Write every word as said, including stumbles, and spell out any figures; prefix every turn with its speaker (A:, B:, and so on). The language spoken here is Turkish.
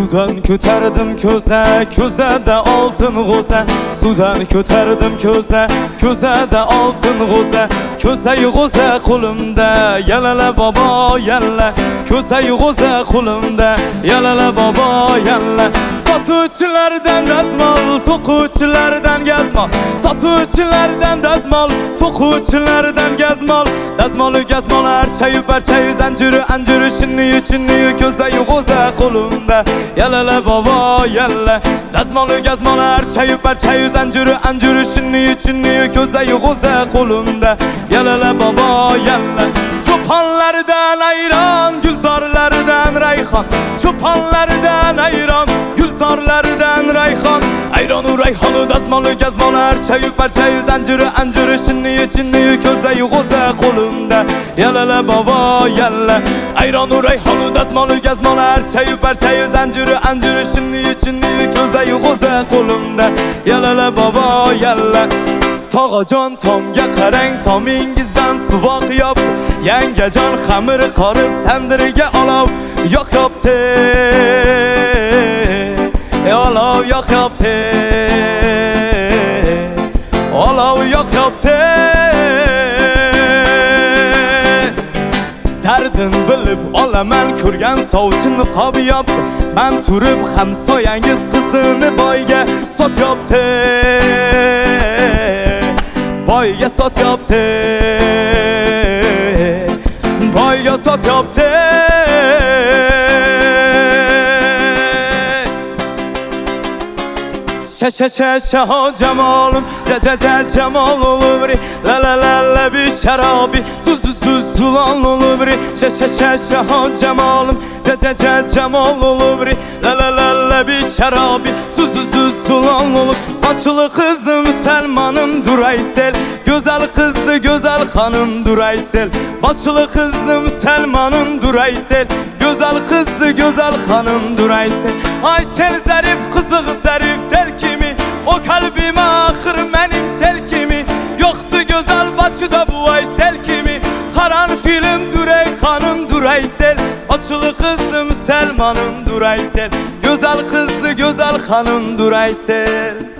A: Sudan ko'tardim ko'za, ko'zada oltin g'o'za. Sudan ko'tardim ko'za, ko'zada oltin g'o'za. Ko'za-yu g'o'za qo'limda, yalala bobo yalla. Ko'za-yu g'o'za qo'limda, yalala bobo yalla. Sotuvchilardan dazmol, to'quvchilardan gazmol. Sotuvchilardan dazmol, to'quvchilardan gazmol. Dazmolu gazmolar, chayu parchayu zanjiri anjiri shinniyu chinniyu ko'za-yu g'o'za qo'limda, yalala bobo yalla. Dazmolu gazmolar, chayu parchayu zanjiri anjiri shinniyu chinniyu ko'za-yu g'o'za qo'limda, yalala bobo yalla. Cho'ponlardan ayron, gulzorlaridan rayhon. Cho'ponlardan ayron, gulzorlaridan rayhon. Ayronu rayhonu dazmolu gazmolar, chayu parchayu zanjiri anjiri shinniyu chinniyu ko'za-yu g'o'za qo'limda, yalala bobo yalla. Ayronu rayhonu dazmolu gazmolar, chayu parchayu zanjiri anjiri shinniyu chinniyu ko'za-yu g'o'za qo'limda, yalala bobo yalla. Tog'ajon tomga qarang, tomingizdan suvoq yop. Yangajon xamir qorib tandiriga olov yoqyapti. Olov yoqyapti. Olov yoqyapti. Dardin bilib olaman ko'rgan sovchi niqob yopdi. Men turib hamsoyangiz qizini boyga sotyapti. Boyga sotyapti. Boyga sotyapti. Şa şa şa şa cemalım, ca ca ca cemal olur. La la la la bir şarabi, sus sus sus sulan olur. Şa şa şa şa cemalım, ca ca ca cemal olur. La la la la bir şarabi, sus sus sus sulan olur. Açılı kızdı Müslümanım Duraysel, güzel kızdı güzel hanım Duraysel. Açılı kızdı Müslümanım Duraysel, güzel kızdı güzel hanım Duraysel. Ay sen zarif kızı zarif tel kimi, o kalbime ahır benim sel kimi. Yoktu güzel Bakıda bu Aysel kimi, karan film Duray hanım Duraysel. Açılı kızdı Müslümanım Duraysel, güzel kızdı güzel hanım Duraysel.